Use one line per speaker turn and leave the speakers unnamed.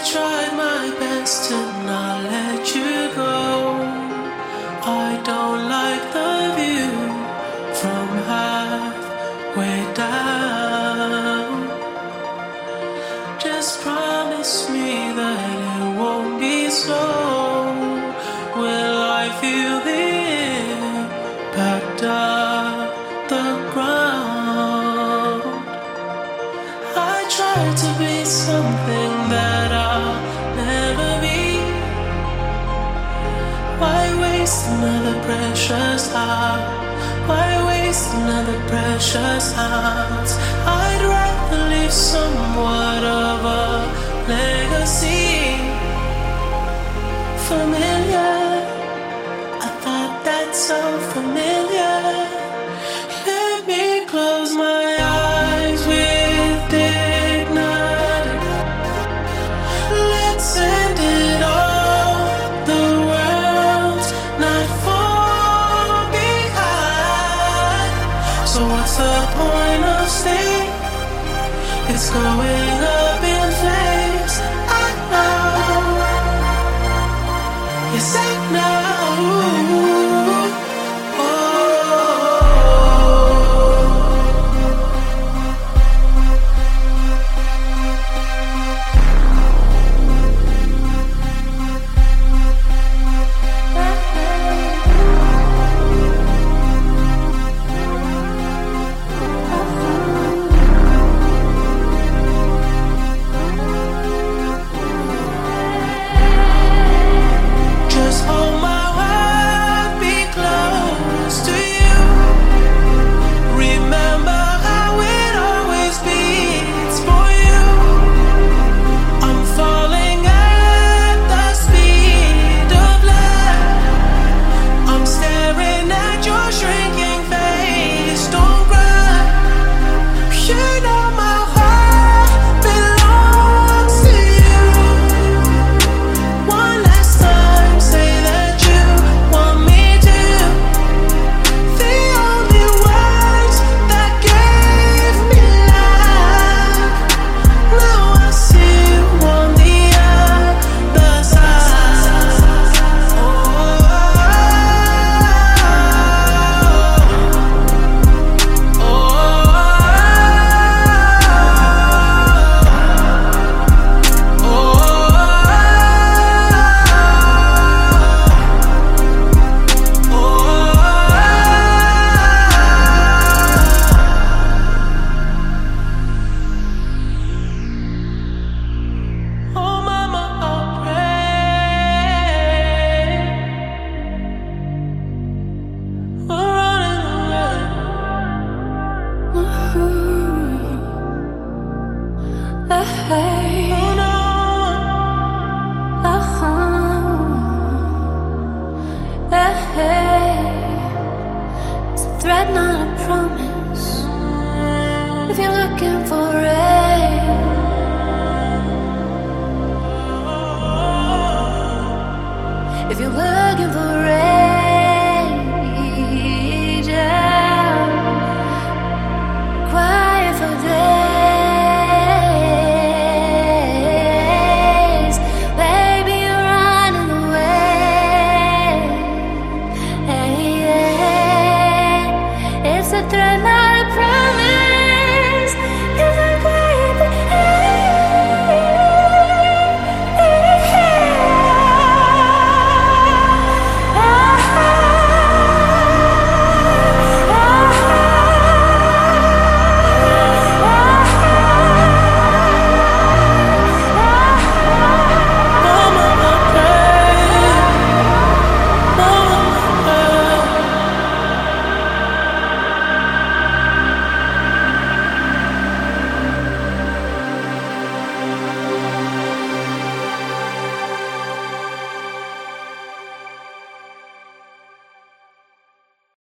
tried my best to not let you go. I don't like the view from halfway down. Just promise me that it won't be so. Will I feel the impact of the ground? I tried to be something that I'll never be. Why waste another precious hour? Why waste another precious hour? I'd rather leave somewhat of a legacy. Familiar, I thought that's so familiar. Let me close my eyes with dignity. Let's end it all. The world's not far behind. So what's the point of staying? It's going up in flames. I know. Yes, I know.
It's a threat, not a promise. If you're looking for rain, if you're looking for rage, quiet for days, baby, you're running away. It's a threat, not a promise.